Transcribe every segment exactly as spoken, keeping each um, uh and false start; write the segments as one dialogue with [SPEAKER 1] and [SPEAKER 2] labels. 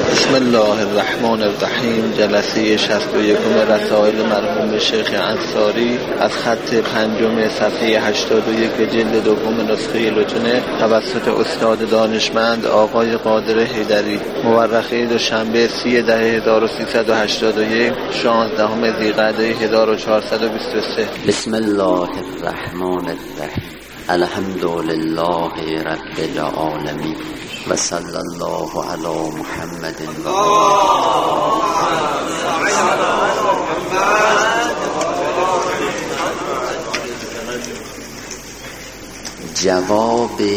[SPEAKER 1] بسم الله الرحمن الرحیم. جلسه شصت و یکم رسائل مرحوم شیخ انصاری از خط پنجم صفحه هشتاد و یک جلد دوم نسخه لتونه توسط استاد دانشمند آقای قادر حیدری، مورخه دوشنبه سی ده هزار و سیصد و هشتاد و یک، شانزدهم ذیقعده هزار و چهارصد و بیست و سه.
[SPEAKER 2] بسم الله الرحمن الرحیم. الحمد لله رب العالمین و صلی الله علی محمد و جواب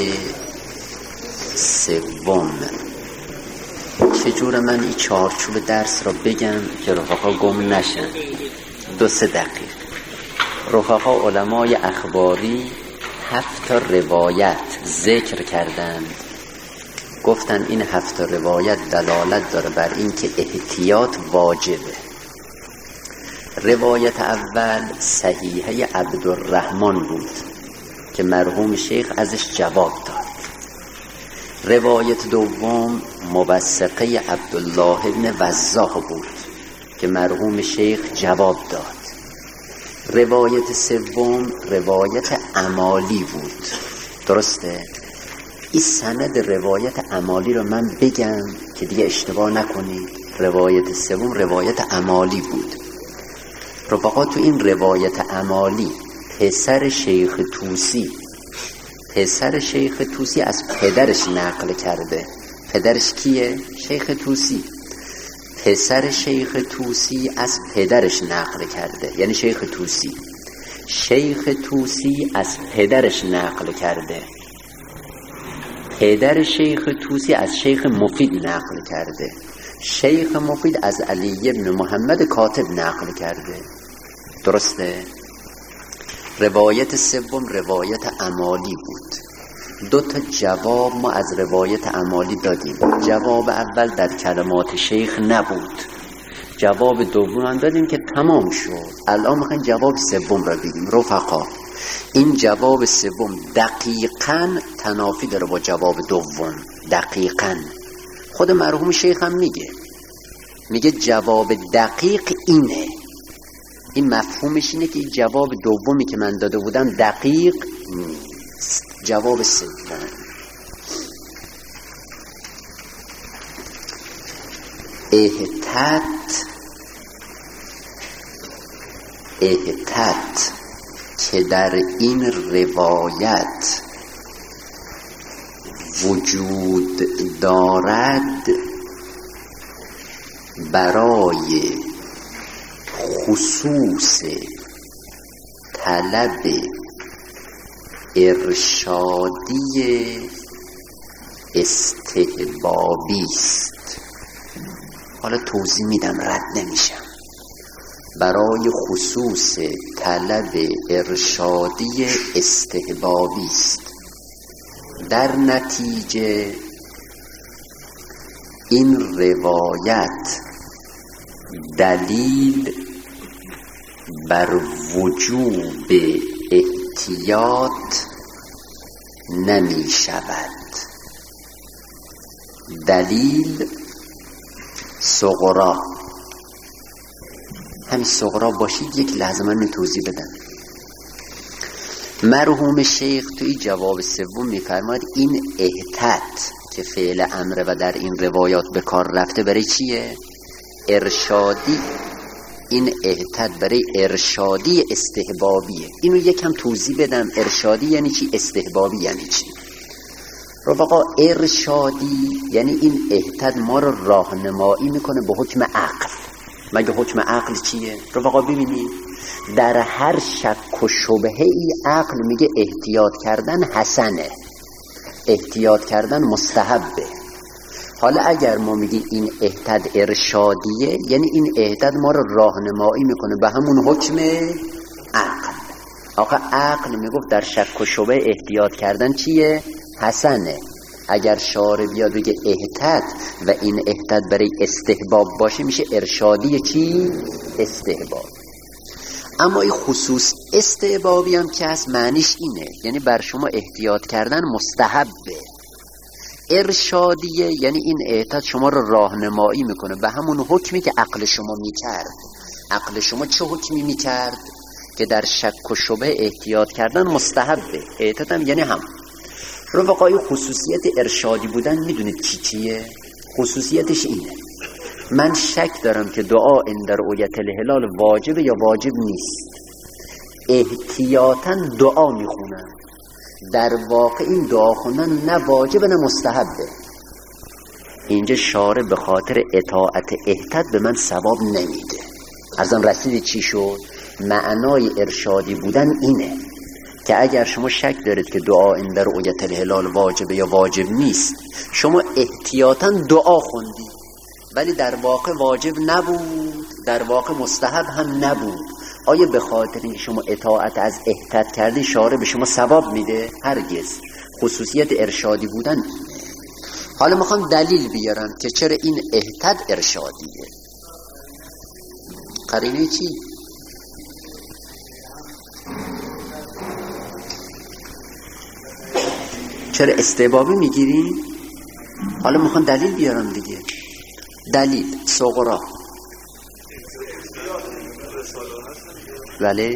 [SPEAKER 2] سوم. چجور من این چارچوب درس را بگم که رفقا گم نشن؟ دو سه دقیق. رفقا علمای اخباری هفت تا روایت ذکر کردند، گفتن این هفت تا روایت دلالت داره بر این که احتیاط واجبه. روایت اول صحیحه عبدالرحمن بود که مرحوم شیخ ازش جواب داد. روایت دوم موثقه عبدالله ابن وضاح بود که مرحوم شیخ جواب داد. روایت سوم روایت عمالی بود. درسته؟ این سند روایت عمالی رو من بگم که دیگه اشتباه نکنید. روایت سوم روایت عمالی بود. رفقا تو این روایت عمالی پسر شیخ طوسی پسر شیخ طوسی از پدرش نقل کرده. پدرش کیه؟ شیخ طوسی. پسر شیخ طوسی از پدرش نقل کرده، یعنی شیخ طوسی. شیخ طوسی از پدرش نقل کرده. پدر شیخ طوسی از شیخ مفید نقل کرده. شیخ مفید از علی ابن محمد کاتب نقل کرده. درسته؟ روایت سوم روایت عمالی بود. دو تا جواب ما از روایت عمالی دادیم. جواب اول در کلمات شیخ نبود، جواب دوم هم دادیم که تمام شد. الان میخوایم جواب سوم را بگیم. رفقا این جواب سوم دقیقاً تنافی داره با جواب دوم. دقیقاً خود مرحوم شیخ هم میگه میگه جواب دقیق اینه. این مفهومش اینه که این جواب دومی که من داده بودم دقیق نیست. جواب سوم احتت احتت که در این روایت وجود دارد برای خصوص طلب ارشادی استحبابی است. حالا توضیح میدم، رد نمیشم. برای خصوص طلب ارشادی استحبابی است. در نتیجه این روایت دلیل بر وجوب احتیاط نمی شود. دلیل صغرا. همین صغرا باشید یک لحظه من توضیح بدم. مرحوم شیخ توی جواب سوم میفرماید این احتت که فعل امر و در این روایات به کار رفته برای چیه؟ ارشادی. این احتت برای ارشادی استحبابیه. اینو یکم توضیح بدم. ارشادی یعنی چی؟ استحبابی یعنی چی؟ رفقا ارشادی یعنی این احتت ما رو راهنمایی میکنه به حکم عقل. مگه حکم عقل چیه؟ رفقا ببینید در هر شک و شبهه ای عقل میگه احتیاط کردن حسنه، احتیاط کردن مستحبه. حالا اگر ما میگیم این احتد ارشادیه یعنی این احتد ما رو راهنمایی میکنه به همون حکم عقل. آقا عقل میگفت در شک و شبهه احتیاط کردن چیه؟ حسنه. اگر شارع بیاد بگه احتد و این احتد برای استحباب باشه میشه ارشادی چی؟ استحباب. اما این خصوص استحبابی هم که از معنیش اینه، یعنی بر شما احتیاط کردن مستحبه. ارشادیه یعنی این اعتاد شما رو راهنمایی میکنه به همون حکمی که عقل شما میکرد. عقل شما چه حکمی میکرد؟ که در شک و شبه احتیاط کردن مستحبه. اعتاد هم یعنی هم رفقای خصوصیت ارشادی بودن میدونید چی چیه؟ خصوصیتش اینه من شک دارم که دعا این در رؤیت الهلال واجبه یا واجب نیست، احتیاطاً دعا میخونم، در واقع این دعا خوندن نه واجبه نه مستحبه. اینجا شارع به خاطر اطاعت احتد به من ثواب نمیده. ارزم رسید چی شد؟ معنای ارشادی بودن اینه که اگر شما شک دارید که دعا این در رؤیت الهلال واجبه یا واجب نیست، شما احتیاطاً دعا خوندی ولی در واقع واجب نبود، در واقع مستحب هم نبود. آیا به خاطر اینکه شما اطاعت از احتد کردی شارع به شما ثواب میده؟ هرگز. خصوصیت ارشادی بودن اینه. حالا میخوام دلیل بیارم که چرا این احتد ارشادیه. قرینه چی؟ چرا استحبابی میگیری؟ حالا میخوام دلیل بیارم دیگه. دلیل صغرا ولی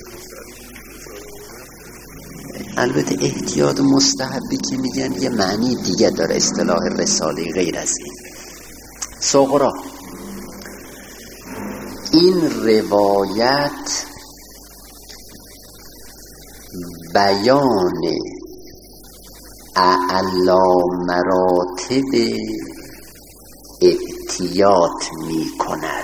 [SPEAKER 2] البته احتیاط مستحبی که میگن یه معنی دیگه داره، اصطلاح رساله غیر از این. صغرا این روایت بیان اعلی مراتب احتیاط می کند.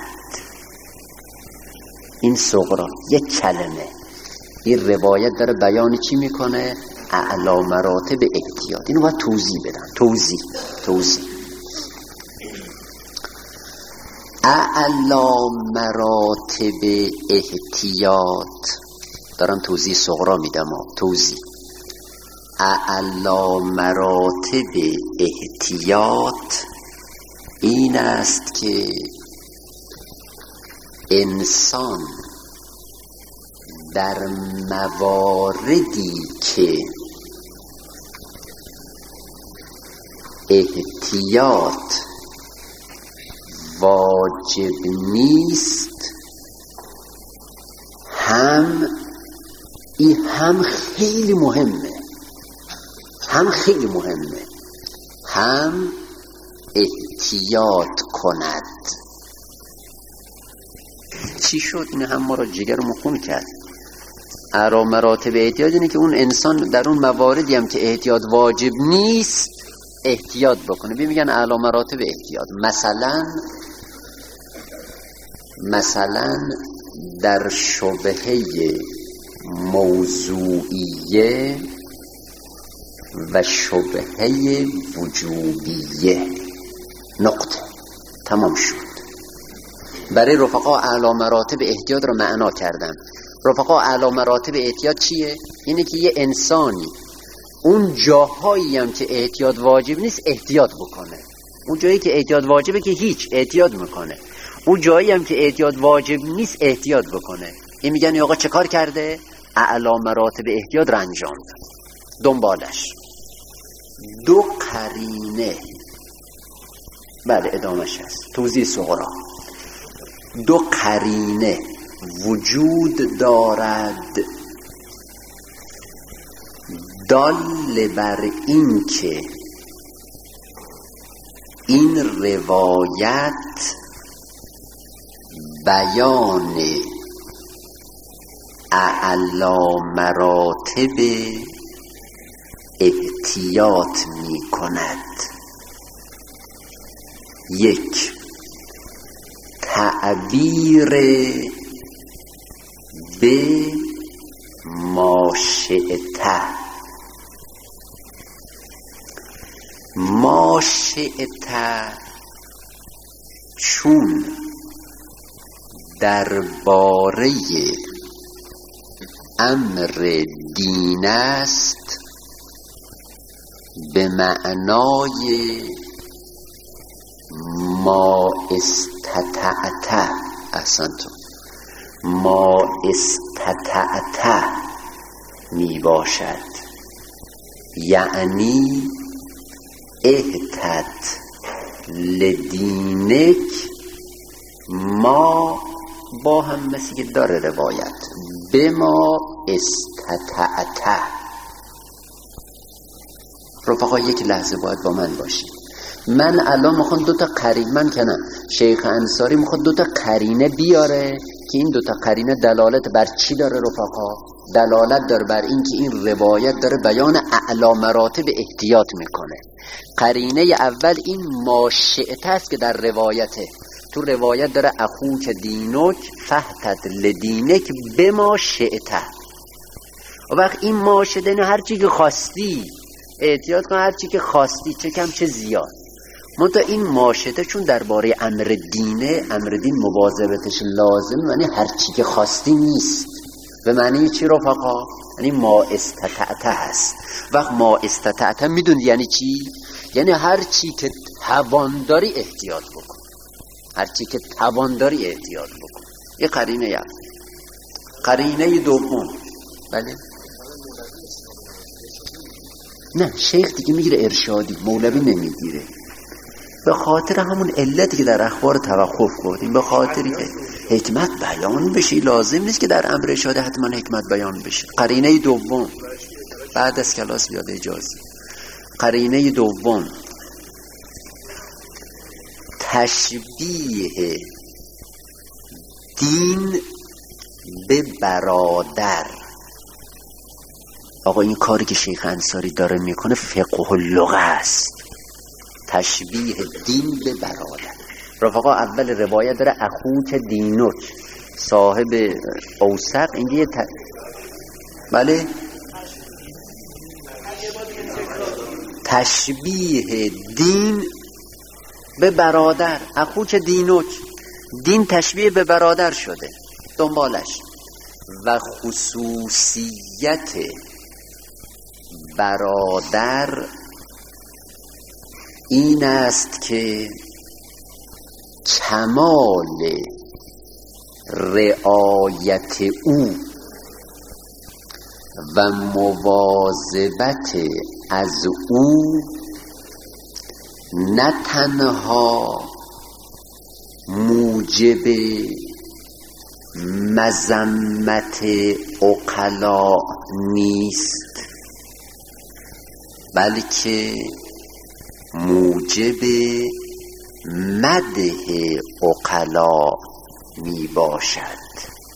[SPEAKER 2] این صغرا یک کلمه، این روایت داره بیان چی میکنه؟ اعلی مراتب احتیاط. اینو باید توضیح بدم. توضیح توضیح اعلی مراتب احتیاط دارم توضیح صغرا میدم. توضیح اعلی مراتب احتیاط این است که انسان در مواردی که احتیاط واجب نیست هم این هم خیلی مهمه هم خیلی مهمه هم احتیاط کند. چی شد؟ این هم ما را جگر مخون کرد. اعلی مراتب احتیاط اینه که اون انسان در اون مواردی هم که احتیاط واجب نیست احتیاط بکنه. بی میگن اعلی مراتب احتیاط. مثلا مثلا در شبهه موضوعیه و شبهه وجوبیه. نقطه. تمام شد. برای رفقا اعلی مراتب احتیاط رو معنا کردم. رفقا اعلی مراتب احتیاط چیه؟ اینه که یه انسانی اون جاهایی هم که احتیاط واجب نیست احتیاط بکنه. اون جایی که احتیاط واجبه که هیچ احتیاط میکنه. اون جایی هم که احتیاط واجب نیست احتیاط بکنه. این میگن آقا چه کار کرده؟ اعلی مراتب احتیاط رو انجام داد. دنبالش دو قرینه. بله ادامش هست. توضیح صغرا. دو قرینه وجود دارد دال بر این که این روایت بیان اعلی مراتب احتیاط می کند. یک، تعبیر به ماشئته. ماشئته چون درباره امر دین است به معنای ما استطعت. احسنتم. ما استطعت می باشد، یعنی اهتت لدینک ما با هم مثل که داره روایت به ما استطعته. رفقا یک لحظه باید با من باشید. من الان میخوام دو تا قرینه، من کنم شیخ انصاری میخواد دو تا قرینه بیاره که این دو تا قرینه دلالت بر چی داره رفقا؟ دلالت داره بر این که این روایت داره بیان اعلی مراتب احتیاط میکنه. قرینه اول این ماشعته است که در روایته، تو روایت داره اخوک دینک فهتت لدینک به ما شعته. و وقت این ماشعته نه هر چی که خواستی احتیاط کن، هر چی که خواستی چه کم چه زیاد. منتها این ماشعته چون درباره امر دینه، امر دین مواظبتش لازم، یعنی هر چی که خواستی نیست. به معنی چی رفقا؟ یعنی ما استطعته هست. وقت ما استطعته میدونی یعنی چی؟ یعنی هر چی که توان داری احتیاط بکن، هر چی که توان داری احتیاط بکن. یه قرینه یا قرینه دوم. بله نه شیخ دیگه میگیره ارشادی، مولوی نمیگیره. به خاطر همون علتی که در اخبار توقف گفتیم، به خاطری که حکمت بیان بشه، لازم نیست که در امر ارشاد حتما حکمت بیان بشه. قرینه دوم بعد از کلاس بیاد اجازه. قرینه دوم تشبیه دین به برادر. آقا این کاری که شیخ انصاری داره میکنه فقه اللغه است. تشبیه دین به برادر. رفقا اول روایت داره اخوک دینک صاحب اوسق، اینجا یه ت... بله تشبیه دین به برادر. اخوک دینک، دین تشبیه به برادر شده. دنبالش و خصوصیت برادر این است که کمال رعایت او و مواظبت از او نه تنها موجب مذمت عقلا نیست، بلکه موجب مدح عقلا می باشد.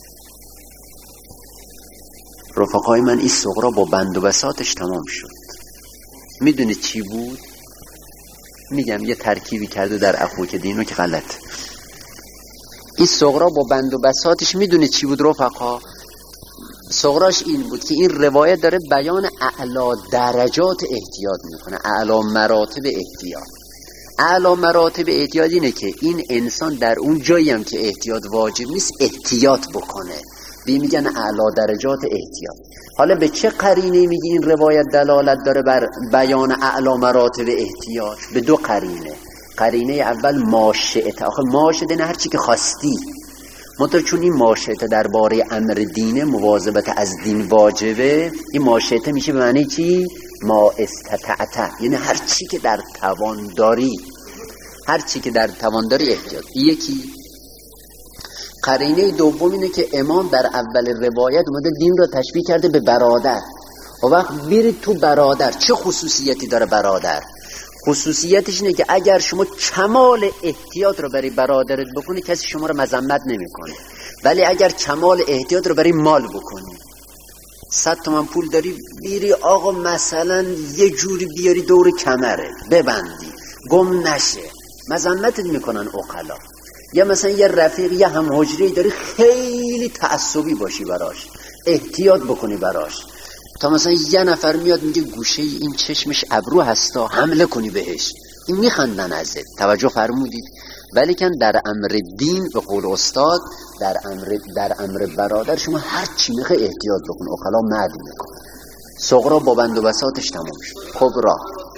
[SPEAKER 2] رفقای من این صغرا با بند و بساطش تمام شد. میدونی چی بود؟ میگم یه ترکیبی کرده در اخوک دینو که غلط. این صغرا با بند و بساطش میدونی چی بود رفقا؟ صغراش این بود که این روایت داره بیان اعلا درجات احتیاط میکنه، اعلا مراتب احتیاط. اعلا مراتب احتیاط اینه که این انسان در اون جایی هم که احتیاط واجب نیست احتیاط بکنه، بی میگن اعلا درجات احتیاط. حالا به چه قرینه میگی این روایت دلالت داره بر بیان اعلا مراتب احتیاط؟ به دو قرینه. قرینه اول ماشعته. آخه ماشعته نه هر چی که خواستی، منطقه چون این ماشعته درباره امر دینه، مواظبت از دین واجبه، این ماشعته میشه به معنی چی؟ ما استطعته، یعنی هر چی که در توان داری، هر چی که در توان داری احتیاط. یکی. قرینه دوم اینه که امام در اول روایت اومده دین را تشبیه کرده به برادر. و وقت بیرید تو برادر چه خصوصیتی داره برادر؟ خصوصیتش اینه که اگر شما کمال احتیاط رو برای برادرت بکنی کسی شما رو مذمت نمیکنه، ولی اگر کمال احتیاط رو برای مال بکنی، صد تومن پول داری بیری آقا مثلا یه جوری بیاری دور کمره ببندی گم نشه، مذمتت میکنن عقلا. یا مثلا یه رفیق یه هم حجری داری خیلی تعصبی باشی براش، احتیاط بکنی براش، تا مثلا یه نفر میاد میگه گوشه این چشمش ابرو هستا، حمله کنی بهش، این میخندن ازت. توجه فرمودید؟ ولی کن در امر دین به قول استاد، در امر در امر برادر شما هر چی میخوای احتیاط بکن، عقلا مد میکنه. صغرا با بند و بساطش تمام شد. کبرا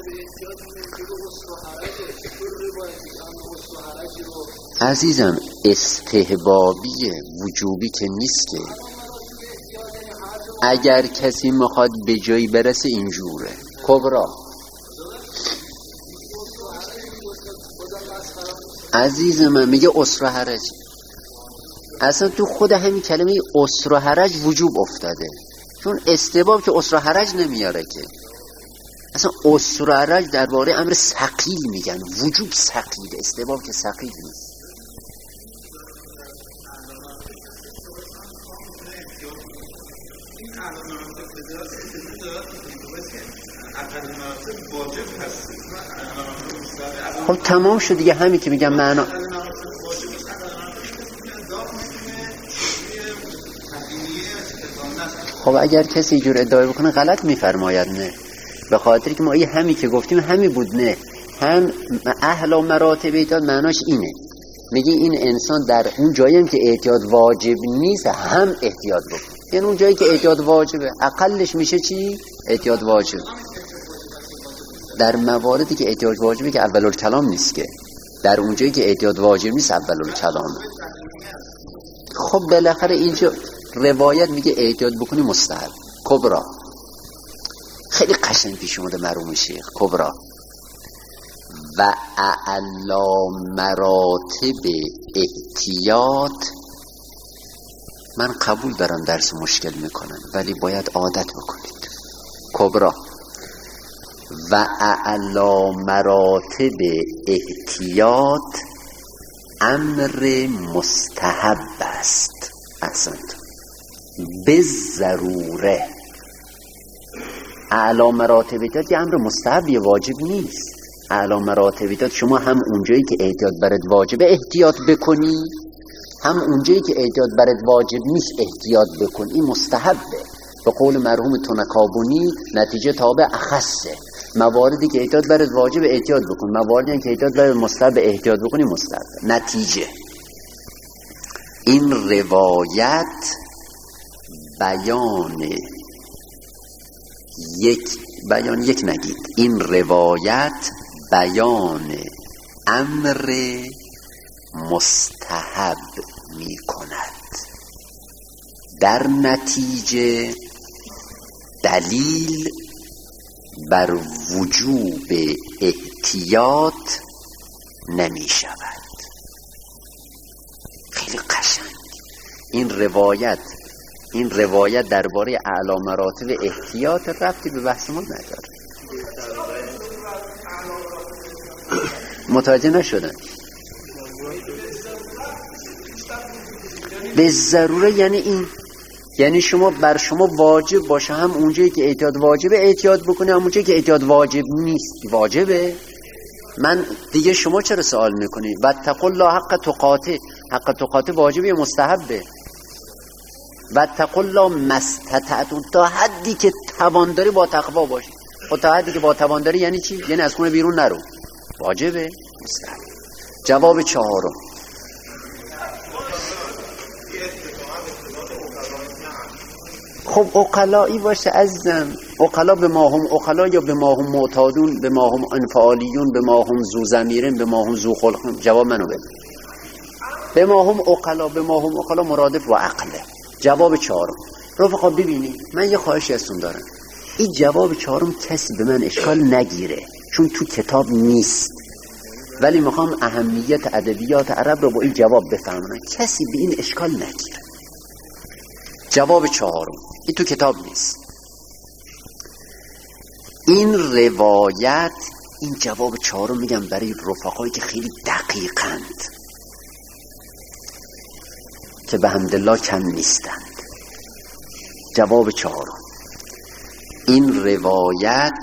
[SPEAKER 2] عزیزم استحبابیه، وجوبی که نیست که. اگر کسی میخواد به جایی برسه اینجوره. کبرا عزیز من میگه اسر و حرج. اصلا تو خود همین کلمه اسر و حرج وجوب افتاده، چون استباب که اسر و حرج نمیاره که. اصلا اسر و حرج درباره امر ثقیل میگن، وجوب ثقیل، استباب که ثقیل نیست. خب تمام شد دیگه، همین که میگم معنا. خب اگر کسی جور ادعای بکنه غلط میفرماید. نه، به خاطر که ما این همی که گفتیم همی بود. نه، هم اهل و مراتب ایتاد معناش اینه، میگه این انسان در اون جایی هم که احتیاط واجب نیست هم احتیاط بکنه. یعنی اون جایی که احتیاط واجبه اقلش میشه چی؟ احتیاط واجب. در مواردی که احتیاط واجبه که اول الکلام نیست، که در اون جایی که احتیاط واجب نیست اول الکلام. خب بالاخره اینجا روایت میگه احتیاط بکنی مستحب. کبرا خیلی قشنگ پیش اومده مرحوم شیخ. کبرا و اعلی مراتب احتیاط. من قبول دارم درس مشکل میکنن، ولی باید عادت بکنید. کبرا و اعلی مراتب احتیاط امر مستحب است. احسنت. به ضروره اعلی مراتب احتیاط یه امر مستحبی، واجب نیست. اعلی مراتب احتیاط شما هم اونجایی که احتیاط برات واجبه احتیاط بکنی، هم اونجایی که احتیاط برات واجب نیست احتیاط بکنی. این مستحبه. به قول مرحوم تنکابونی نتیجه تابع اخصه. مواردی که احتیاط برات واجب احتیاط بکن، مواردی که احتیاط برات مستحب احتیاط بکنی مستحب. نتیجه این روایت بیان یک بیان یک نگید این روایت بیان امر مستحب می کند. در نتیجه دلیل بر وجوب احتیاط نمی شود. خیلی قشنگ. این روایت این روایت درباره اعلی مراتب احتیاط ربطی به بحث ما نداره. متوجه نشدن؟ به ضروره یعنی این، یعنی شما بر شما واجب باشه هم اونجایی که احتیاط واجبه احتیاط بکنه، هم اونجایی که احتیاط واجب نیست واجبه. من دیگه شما چرا سوال میکنی؟ واتقوا الله حق تقاته. حق تقاته واجبه یا مستحبه؟ واتقوا الله ما استطعتم، تا حدی که توان داری با تقوا باشی. خب تا حدی که با توان داری یعنی چی؟ یعنی از خونه بیرون نرو. واجبه مستحب. جواب چهارم، خب عقلایی باشه عزیزم. عقلا به ما هم عقلا یا به ما هم معتادون، به ما هم انفعالیون، به ما هم ذو ضمیرن، به ما هم ذو خلق. جواب منو بده. به ما هم عقلا، به ما هم عقلا مرادف و عقله. جواب چهارم. رفقا ببینید من یه خواهشی ازتون دارم، این جواب چهارم کسی به من اشکال نگیره چون تو کتاب نیست، ولی میخوام اهمیت ادبیات عرب رو با این جواب بفهمونم. کسی به این اشکال نگیره. جواب چهارم این تو کتاب نیست. این روایت، این جواب چهارم میگم برای رفقایی که خیلی دقیقند، که به حمدالله کم نیستند. جواب چهارم، این روایت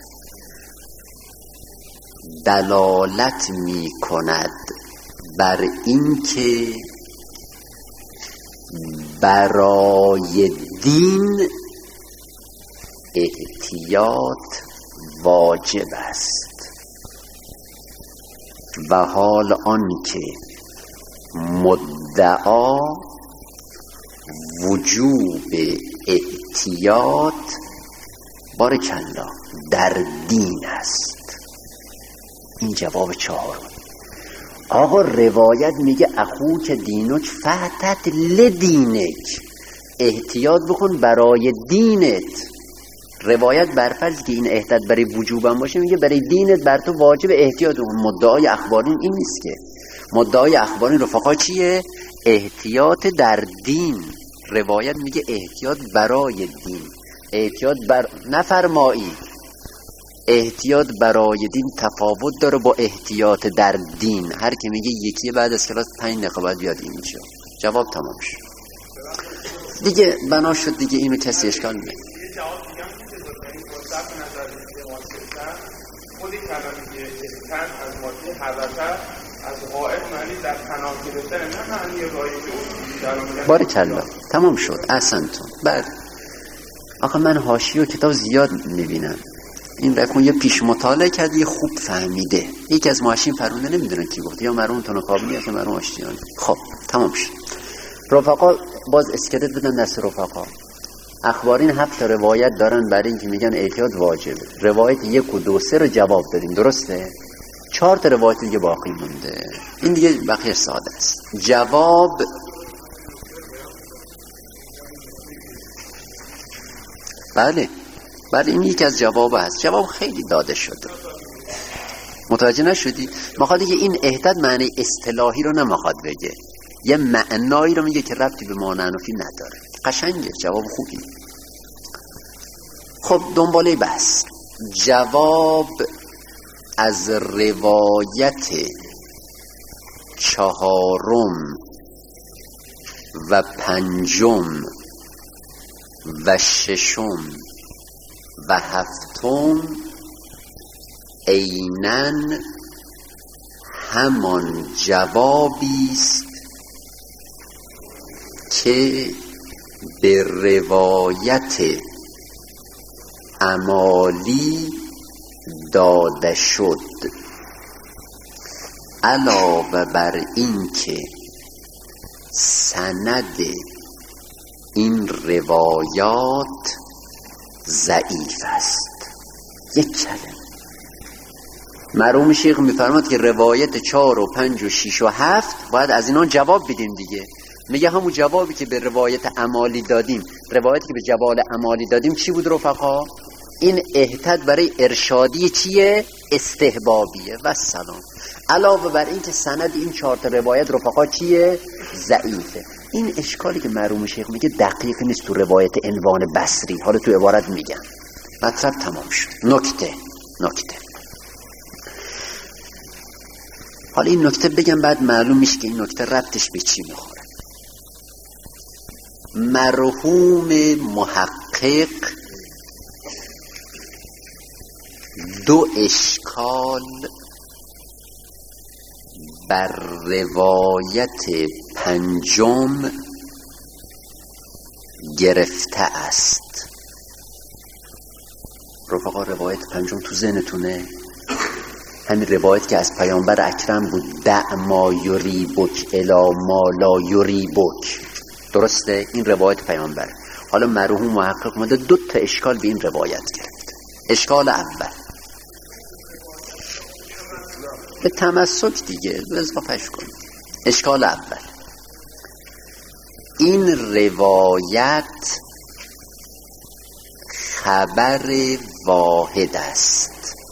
[SPEAKER 2] دلالت می کند بر این که برای دین احتیاط واجب است و حال آن که مدعا وجوب احتیاط بارکالله در دین است. این جواب چهارم. آقا روایت میگه اخو که دینک فتت لدینک، احتیاط بکن برای دینت. روایت برفرض که این احتیاط برای وجوبم باشه میگه برای دینت بر تو واجب احتیاط بکن. مدعای اخبارین این نیست که مدعای اخبار رفقا چیه؟ احتیاط در دین. روایت میگه احتیاط برای دین. احتیاط بر نفرمایید، احتیاط برای دین تفاوت داره با احتیاط در دین. هر که میگه یکی بعد از کلاس پنج دقیقه باید بیاد اینجا. جواب تمام شد دیگه، بنا شد دیگه. اینو کسی اشکال نمیکنه.
[SPEAKER 3] خودی کلمه احتیاط از ماده حرکت از قائد معنی در پناه گرفتن، نه معنی رایج.
[SPEAKER 2] باریکلا تمام شد. احسنتون. بعد آخه من حاشیه و کتاب زیاد میبینم. این رکون یه پیش مطالعه کرد، یه خوب فهمیده. یکی از ماشین فرمونده نمیدونن کی گفت، یا مرحوم تنکابلی یا مرحوم آشتیانی. خب تمام شد. رفقا باز اسکلت بدن دست رفقا. اخبارین هفت تا روایت دارن برای اینکه میگن احتیاط واجبه. روایت یک و دو سه رو جواب دادیم، درسته؟ چهار تا روایت دیگه باقی مونده. این دیگه بقیه ساده است. جواب بله بله این یکی از جواب هست. جواب خیلی داده شده. متوجه نشدی؟ مخواد دیگه این احتیاط معنی اصطلاحی رو نمیخواد بگه، یه معنایی رو میگه که ربطی به معنی نفی نداره. قشنگه، جواب خوبی. خب دنباله بحث. جواب از روایت چهارم و پنجم و ششم و هفتم عیناً همان جوابی است که به روایت عمالی داده شد، علاوه بر این که سند این روایات ضعیف است. یک کلمه مرحوم شیخ میفرماد که روایت چهار و پنج و شیش و هفت باید از اینا جواب بدیم دیگه. میگه همون جوابی که به روایت عمالی دادیم، روایتی که به جوال عمالی دادیم چی بود رفقا؟ این احتیاط برای ارشادی چیه؟ استحبابیه. و سلام. علاوه بر این که سند این چهار تا روایت رفقا چیه؟ ضعیفه. این اشکالی که مرحوم شیخ میگه دقیق نیست تو روایت عنوان بصری. حالا تو عبارت میگم. مطلب تمام شد. نکته نکته حالا این نکته بگم بعد معلوم میشه که این نکته ربطش به چی میخوره. مرحوم محقق دو اشکال بر روایت پنجم گرفته است. رفقا روایت پنجم تو ذهنتونه؟ همین روایت که از پیامبر اکرم بود، دع ما یریبک الی ما لا یریبک. درسته؟ این روایت پیامبر. حالا مرحوم محقق اومده دو تا اشکال به این روایت گرفته. اشکال اول به تمسک دیگه اضافهش کنید. اشکال اول، این روایت خبر واحد است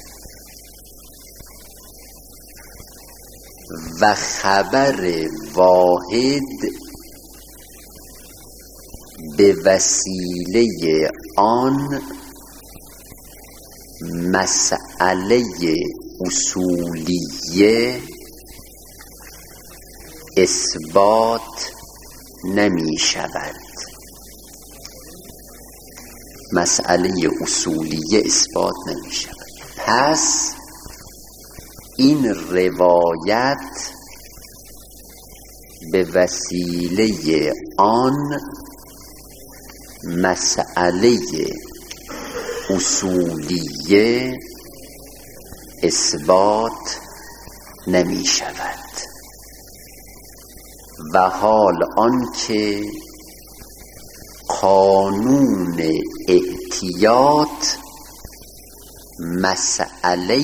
[SPEAKER 2] و خبر واحد به وسیله آن مسئله اصولیه اثبات نمی شود. مسئله اصولیه اثبات نمی شود. پس این روایت به وسیله آن مسئله اصولیه اثبات نمی شود. و حال آنکه قانون احتیاط مسئله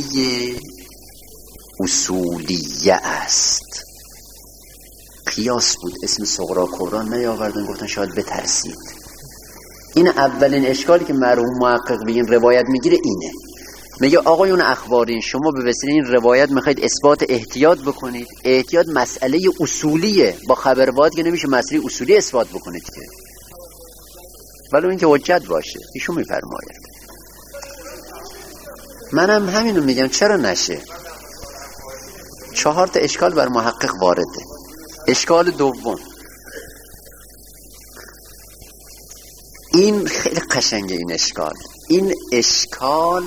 [SPEAKER 2] اصولیه است. قیاس بود، اسم صغرا کبرا نیاوردن، گفتن شاید بترسید. این اولین اشکالی که مرحوم محقق به این روایت میگیره اینه. میگه آقایون اخبارین، شما به وسیله این روایت میخواید اثبات احتیاط بکنید. احتیاط مسئله اصولیه، با خبر واحد که نمیشه مسئله اصولی اثبات بکنید که، ولی این که حجت باشه. ایشون میفرماید. منم همینو میگم چرا نشه. چهار تا اشکال بر محقق وارده. اشکال دوم، این خیلی قشنگه این اشکال. این اشکال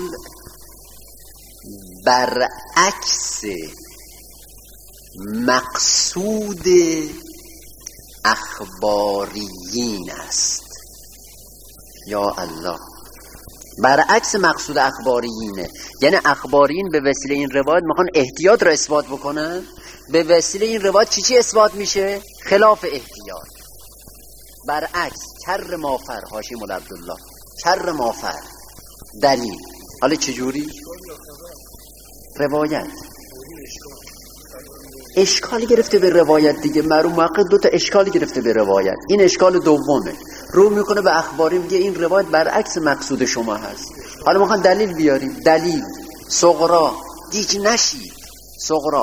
[SPEAKER 2] برعکس مقصود اخباریین است. یا الله، برعکس مقصود اخباریینه. یعنی اخباریین به وسیله این روایت میخوان احتیاط را اثبات بکنن، به وسیله این روایت چی چی اثبات میشه؟ خلاف احتیاط. برعکس، کر مافر، حاشیه مولا عبدالله، کر مافر. دلیل حالا چجوری؟ روایت اشکال گرفته به روایت دیگه. معلوم واقع دو تا اشکال گرفته به روایت. این اشکال دومه، رو میکنه به اخباری، میگه این روایت برعکس مقصود شما هست. حالا میخوان دلیل بیاریم. دلیل صغرا، گیج نشید. صغرا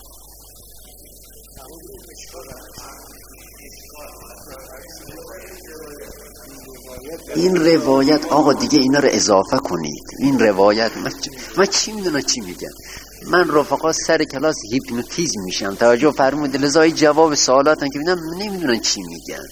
[SPEAKER 2] این روایت آقا دیگه اینا رو اضافه کنید. این روایت من, من چی میدونم چی میگن. من رفقا سر کلاس هیپنوتیزم میشم. توجه فرمود لذای جواب سوالاتن که میدونم نمیدونن چی میگن.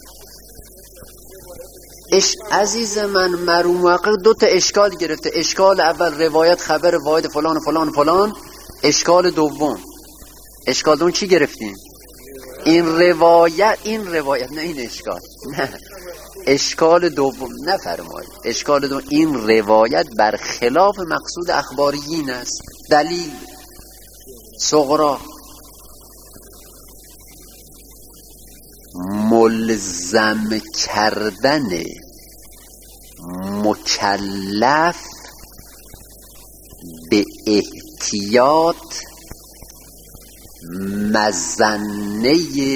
[SPEAKER 2] اش عزیز من مرحوم واقع دو تا اشکال گرفته. اشکال اول روایت خبر واحد فلان فلان فلان. اشکال دوم، اشکال دوم چی گرفتیم؟ این روایت، این روایت نه این اشکال نه. اشکال دوم نفرمایید. اشکال دوم، این روایت برخلاف مقصود اخباریین است. دلیل صغرا، ملزم کردن مکلف به احتیاط مظنه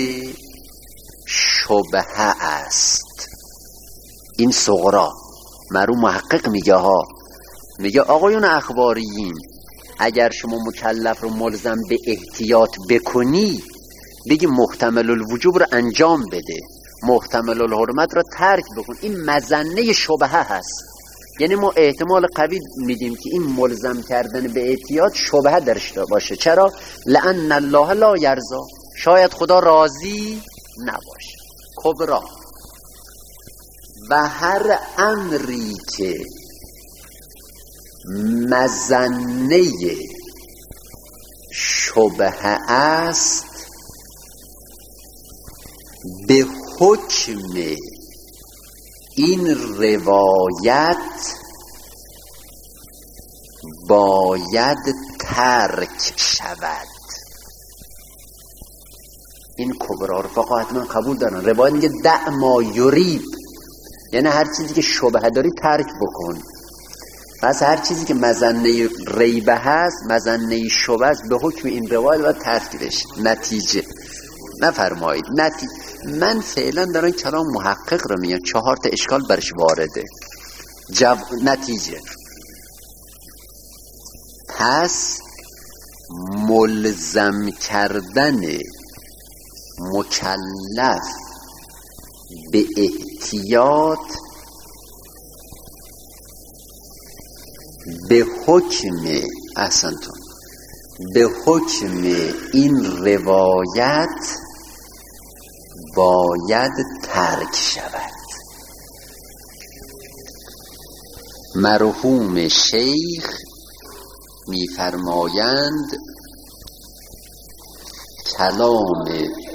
[SPEAKER 2] شبهه است. این صغرا. مرحوم محقق میگه ها، میگه آقایون اخباریین، اگر شما مکلف رو ملزم به احتیاط بکنی، بگی محتمل الوجوب رو انجام بده، محتمل الحرمت رو ترک بکن. این مظنه شبهه هست. یعنی ما احتمال قوی میدیم که این ملزم کردن به احتیاط شبهه درش باشه. چرا؟ لأن الله لا یرضی، شاید خدا راضی نباشه. کبرا، و هر امری که مظنه شبهه است به حکم این روایت باید ترک شود. این کبرا رو فقط حتما قبول دارن. روایت میگه دع ما یریب، یعنی هر چیزی که شبهه داری ترک بکن. پس هر چیزی که مظنه ریبه هست، مظنه شبهه است، به حکم این روایت باید ترک بشه. نتیجه نفرمایید. نتیجه من فعلا دارم کلام محقق رو میگم. چهار تا اشکال برش وارده. جو... نتیجه پس ملزم کردن مکلف به احتیاط به حکم احسنتون به حکم این روایت باید ترک شود. مرحوم شیخ میفرمایند کلام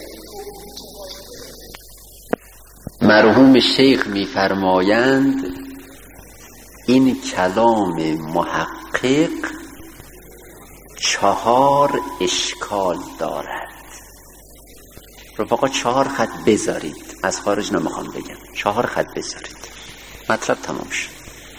[SPEAKER 2] مرحوم شیخ میفرمایند این کلام محقق چهار اشکال دارد. رفقا چهار خط بذارید، از خارج نمیخوام بگم، چهار خط بذارید، مطلب تمام شد.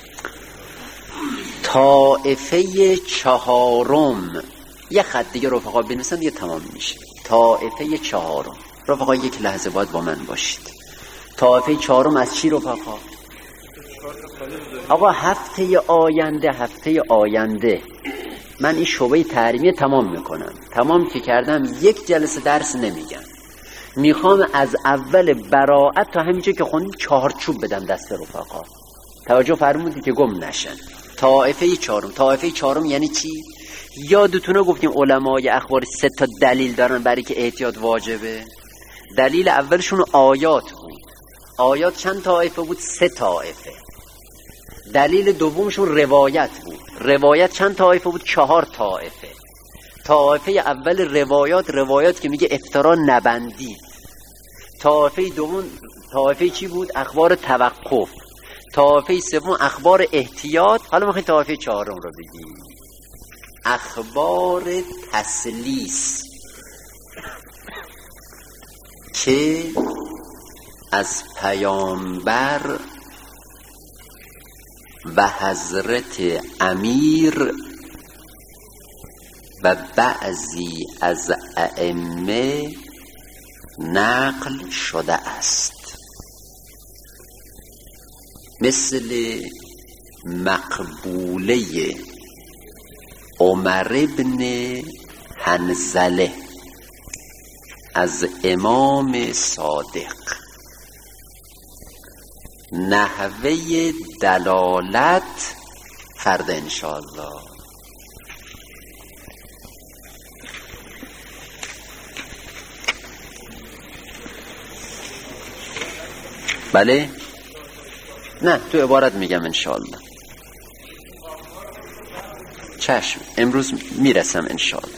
[SPEAKER 2] طائفه چهارم، یه خط دیگه رفقا بنویسن یه تمام میشه. طائفه چهارم، رفقا یک لحظه باید با من باشید. طائفه چهارم از چی رفقا؟ آقا هفته آینده هفته آینده من این شعبه تحریمیه تمام میکنم. تمام که کردم یک جلسه درس نمیگم، میخوام از اول براءت تا همینجا که خوندیم چهارچوب بدم دست رفقا. توجه فرمودید که گم نشن. طائفه چهارم، طائفه چهارم یعنی چی؟ یادتونه گفتیم علمای اخبار سه تا دلیل دارن برای که احتیاط واجبه. دلیل اولشون آیات بود. آیات چند طائفه بود؟ سه طائفه. دلیل دومشون روایت بود. روایت چند طائفه بود؟ چهار طائفه. طائفه اول روایات، روایات که میگه افترا نبندید. طائفه دوم طائفه چی بود؟ اخبار توقف. طائفه سوم اخبار احتیاط. حالا میخوایم طائفه چهارم رو بگیم، اخبار تسلیس، که از پیامبر و حضرت امیر و بعضی از ائمه نقل شده است، مثل مقبوله عمر ابن حنظله از امام صادق. نحوه دلالت فرد انشاءالله. بله؟ نه تو عبارت میگم انشاءالله. چشم امروز میرسم انشاءالله.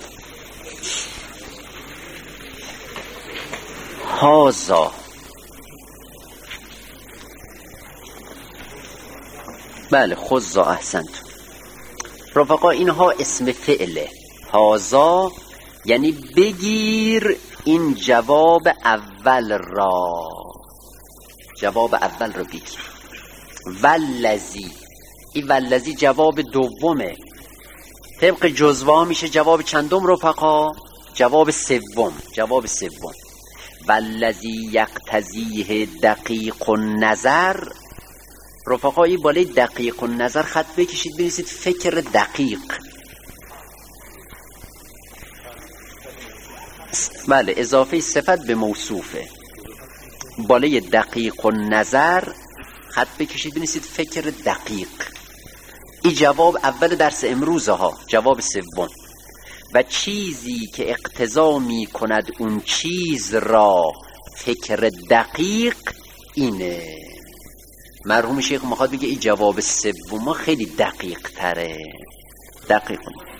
[SPEAKER 2] هازا، بله خذا احسنت رفقا، اینها اسم فعله. هازا یعنی بگیر این جواب اول را، جواب اول رو بگیر. والذی، این والذی جواب دومه. طبق جزوه میشه جواب چندم رفقا؟ جواب سوم. جواب سوم. والذی یقتضیه دقیق النظر. رفقایی بالای دقیق النظر خط بکشید بنویسید فکر دقیق. بله اضافه صفت به موصوفه. بالای دقیق النظر خط بکشید بنویسید فکر دقیق. این جواب اول درس امروزه ها، جواب سوم. و چیزی که اقتضا می کند اون چیز را فکر دقیق اینه. مرحوم شیخ میخواد بگه این جواب سوم خیلی دقیق تره. دقیق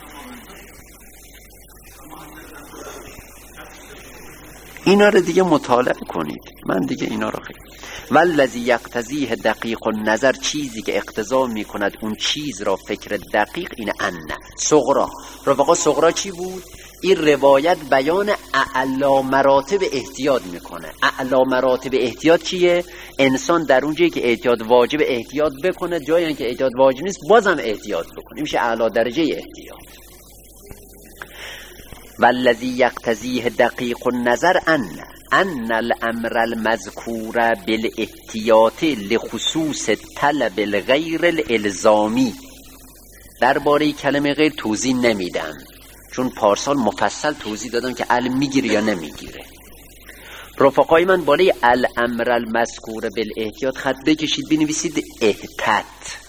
[SPEAKER 2] اینا رو دیگه مطالعه کنید، من دیگه اینا رو خیلی. والذی یقتضیه دقیق النظر، چیزی که اقتضا می کند اون چیز را فکر دقیق اینه. ان صغرا. رفقا صغرا چی بود؟ این روایت بیان اعلی مراتب احتیاط میکنه. اعلی مراتب احتیاط چیه؟ انسان در اون جایی که احتیاط واجب احتیاط بکنه، جایی که احتیاط واجب نیست بازم احتیاط بکنه. این میشه اعلی درجه احتیاط. والذی یقتضیه دقیق النظر ان ان الامر المذکور بالاحتیاط لخصوص طلب الغیر الالزامی. درباره کلمه غیر توضیح نمیدم چون پارسال مفصل توضیح دادم که علم میگیره یا نمیگیره. رفقای من بالای الامر المذکور بالاحتیاط خط بکشید بنویسید احتیاط.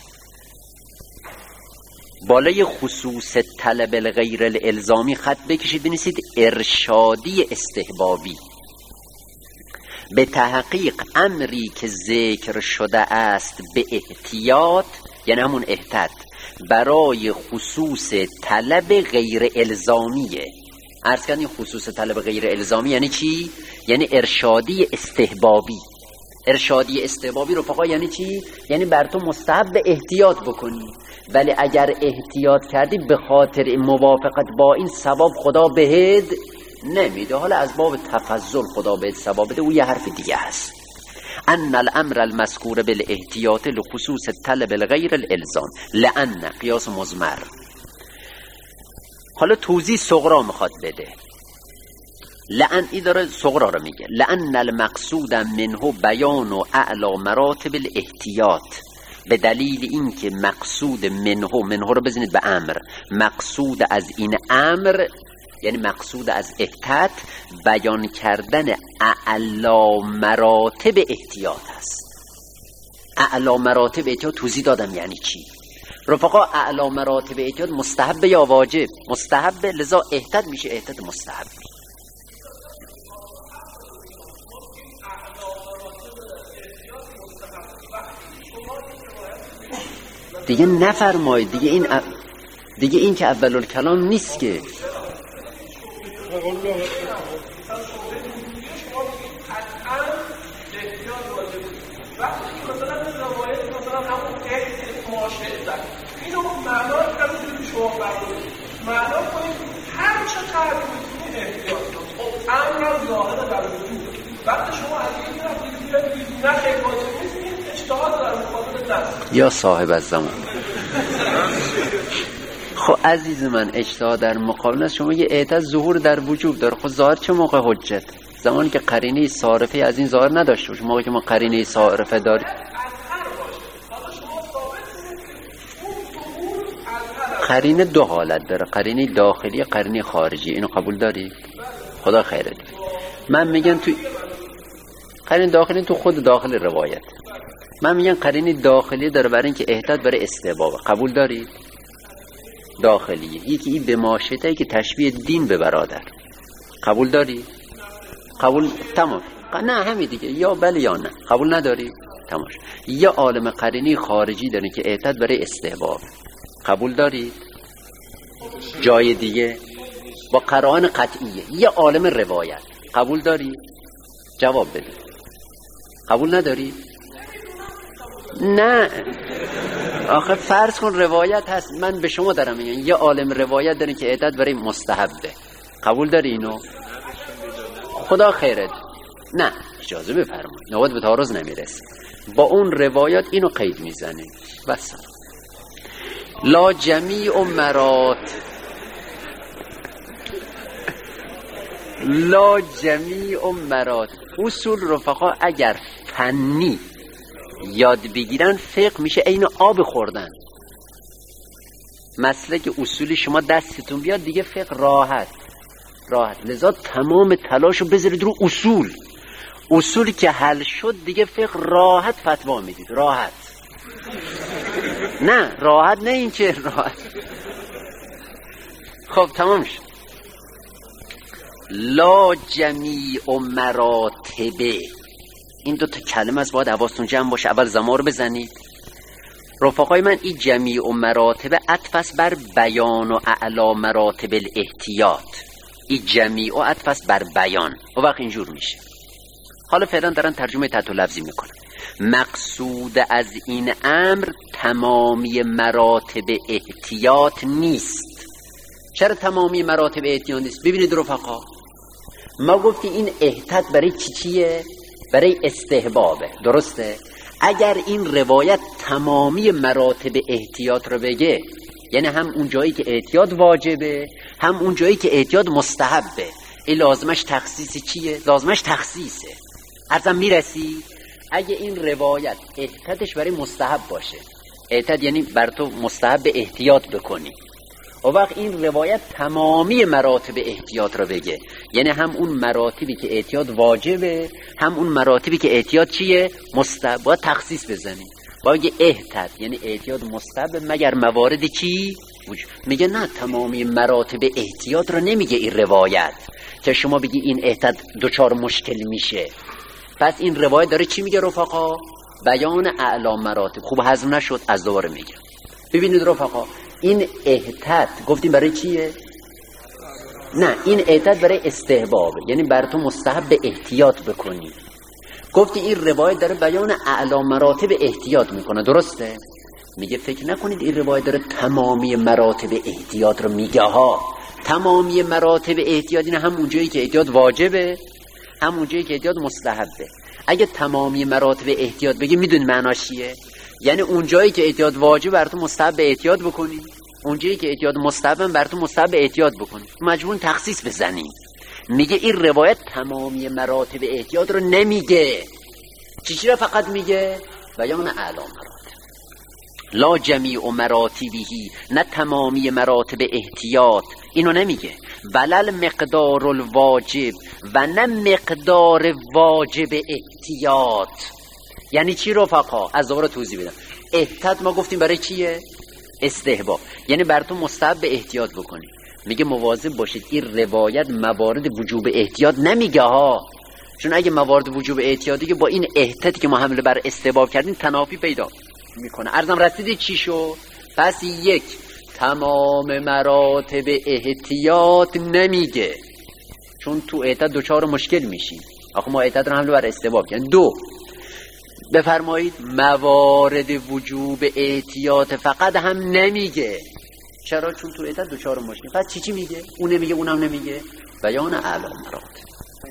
[SPEAKER 2] بالای خصوص طلب الغیر الالزامی خط بکشید بنویسید ارشادی استحبابی. به تحقیق امری که ذکر شده است به احتیاط، یعنی همون احتیاط برای خصوص طلب غیر الزامیه. عرض کردیم خصوص طلب غیر الزامی یعنی چی؟ یعنی ارشادی استحبابی. ارشادی استحبابی رفقا یعنی چی؟ یعنی بر تو مستحب احتیاط بکنی، ولی اگر احتیاط کردی به خاطر موافقت با این ثواب خدا بهت نمیده. حالا از باب تفضل خدا بهت ثواب بده، او یه حرف دیگه هست. ان الامر المذکور بالاحتیاط لخصوص طلب الغیر الالزام. لان قیاس مضمر. حالا توضیح صغرا میخواد بده. لان ای داره صغرا رو میگه. لان المقصود منه بیان و اعلی مراتب الاحتیاط. به دلیل اینکه مقصود منه، منه رو بزنید به امر، مقصود از این امر یعنی مقصود از احتیاط بیان کردن اعلی مراتب احتیاط است. اعلی مراتب احتیاط توضیح دادم یعنی چی. رفقا اعلی مراتب احتیاط مستحب یا واجب؟ مستحب، لذا احتیاط میشه احتیاط مستحب. دیگه نفرمایید، دیگه این ا... دیگه این که اول الکلام نیست که.
[SPEAKER 3] اینو معنا کنید شما برای معنا کنید هر چقدر میتونید احتیاط کنید. خب امر ظاهر در وجود وقتی شما از این طرف میگید نه خیلی واجب نیست، این اجتهاد در مقابل نص
[SPEAKER 2] یا صاحب الزمان. خب عزیز من اجتهاد در مقابل است. شما یه اعتراض ظهور در وجود داره. خب ظاهر چه موقع حجت؟ زمانی که قرینه صارفه از این ظاهر نداشته باشه. موقعی که ما قرینه صارفه داریم قرینه دو حالت داره، قرینه داخلی، قرینه خارجی. اینو قبول داری؟ خدا خیرت. من میگم تو قرینه داخلی تو خود داخل روایت، من میگم قرینه داخلی داره برای اینکه احتیاط برای استحباب. قبول داری؟ داخلیه. یکی این به ماشته که تشبیه دین به برادر. قبول داری؟ قبول. تمام. نه همین دیگه، یا بله یا نه. قبول نداری؟ تمام. یا عالم قرینه خارجی داره که احتیاط برای استحباب. قبول داری؟ جای دیگه با قرائن قطعیه. یه عالم روایت. قبول داری؟ جواب بده. قبول نداری؟ نه آخه فرض کن روایت هست، من به شما دارم میگم یه عالم روایت داره که اعداد برای مستحبه. قبول داری اینو؟ خدا خیرت. نه اجازه بفرمایید، نوبت به تعارض نمیرسه. با اون روایات اینو قید میزنه بس. لا جمیع مرات لا جمیع مرات اصول رفقا اگر فنی یاد بگیرن فقه میشه عین آب خوردن. مسلک اصولی شما دستتون بیاد دیگه فقه راحت راحت. لذا تمام تلاشو بذارید رو اصول. اصولی که حل شد دیگه فقه راحت فتوا میدید. راحت نه راحت نه این که راحت. خب تمام شد. لا جمیع مراتبه، این دو تا کلمه است، باید حواستون جمع باشه. اول زما رو بزنید رفقای من. این جمیع مراتبه عطف است بر بیان و اعلی مراتب الاحتیاط. این جمیع عطف است بر بیان. و وقت اینجور میشه. حالا فعلا دارن ترجمه تحت لفظی میکنن. مقصود از این امر تمامی مراتب احتیاط نیست. چرا تمامی مراتب احتیاط نیست؟ ببینید رفقا، ما گفتیم این احتیاط برای چی چیه؟ برای استحبابه، درسته؟ اگر این روایت تمامی مراتب احتیاط رو بگه، یعنی هم اون جایی که احتیاط واجبه هم اون جایی که احتیاط مستحبه، این لازمش تخصیص چیه؟ لازمش تخصیصه. ارزم میرسی؟ اگه این روایت احتیاطش برای مستحب باشه، احتیاط یعنی بر تو مستحب احتیاط بکنی، و وقت این روایت تمامی مراتب احتیاط رو بگه، یعنی هم اون مراتبی که احتیاط واجبه هم اون مراتبی که احتیاط چیه؟ مستحب. باید تخصیص بزنی، باید احتیاط یعنی احتیاط مستحب مگر موارد چی؟ میگه نه تمامی مراتب احتیاط رو نمیگه این روایت که شما بگی این احتیاط دوچار مشکل میشه. پس این روایت داره چی میگه رفقا؟ بیان اعلی مراتب. خوب هضم نشد از دوباره میگم. ببینید رفقا، این احتیاط گفتیم برای چیه؟ نه این احتیاط برای استحبابه، یعنی بر تو مستحب احتیاط بکنی. گفتی این روایت داره بیان اعلی مراتب احتیاط میکنه، درسته؟ میگه فکر نکنید این روایت داره تمامی مراتب احتیاط رو میگه ها. تمامی مراتب احتیاط این هم اونجایی که احتیاط واجبه هم اونجایی که احتیاط مستحبه. اگه تمامی مراتب احتیاط بگی میدونی معناش چیه؟ یعنی اونجایی که احتیاط واجب بر تو مستحب احتیاط بکنی، اونجایی که احتیاط مستحب بر تو مستحب احتیاط بکنی. مجبور تخصیص بزنی. میگه این روایت تمامی مراتب احتیاط رو نمیگه. چی چی رو فقط میگه؟ بیان اعلی مراتب. لا جمیع مراتبهی، نه تمامی مراتب احتیاط، اینو نمیگه. بلل مقدار الواجب، و نه مقدار واجب احتیاط. یعنی چی رفقا؟ از دوباره توضیح بدم. احتیاط ما گفتیم برای چیه؟ استحباب، یعنی بر تو مستحب احتیاط بکنی. میگه مواظب باشید این روایت موارد وجوب احتیاط نمیگه ها، چون اگه موارد وجوب احتیاطی که با این احتیاطی که ما حمله بر استحباب کردیم تنافی پیدا میکنه. عرضم رسیدید چی شو؟ پس یک، تمام مراتب احتیاط نمیگه، چون تو احتیاط دوچار مشکل میشیم. آخه ما احتیاط رو حمله بر استحباب کردیم. دو، بفرمایید موارد وجوب احتیاط فقط هم نمیگه. چرا؟ چون تو احتیاط دوچار مشکل. پس چی چی میگه؟ اون نمیگه اونم نمیگه. بیان اعلی مراتب،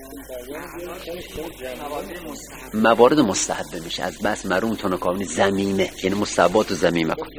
[SPEAKER 2] موارد مستحب میشه از بس مرون تونکاونی زمیمه، یعنی مستحبات و زمیمه کن